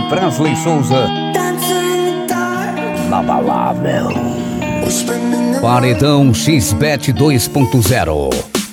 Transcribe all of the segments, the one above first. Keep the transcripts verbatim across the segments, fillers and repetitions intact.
Presley Souza, Inabalável. Paredão X-Bet dois ponto zero.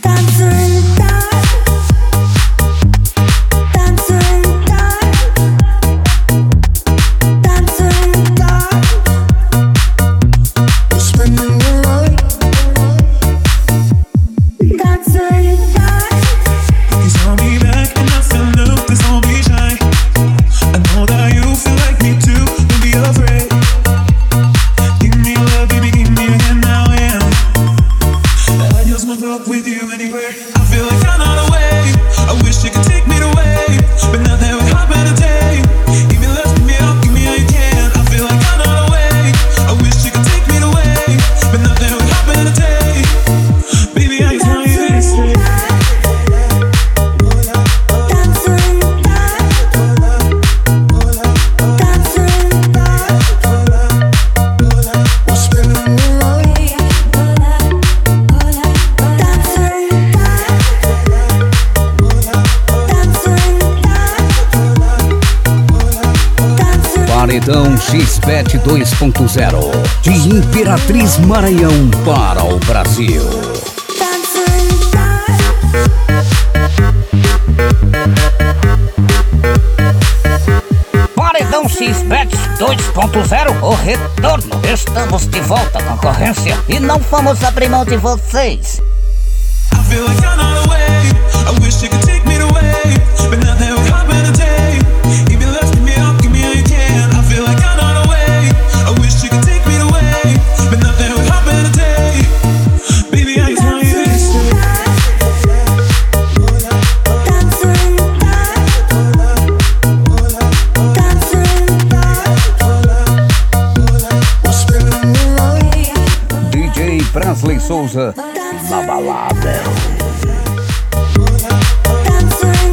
Paredão X-Bet dois ponto zero, de Imperatriz Maranhão para o Brasil. Paredão X-Bet dois ponto zero, o retorno. Estamos de volta, concorrência, e não vamos abrir mão de vocês. D J Presley Souza, Inabalável.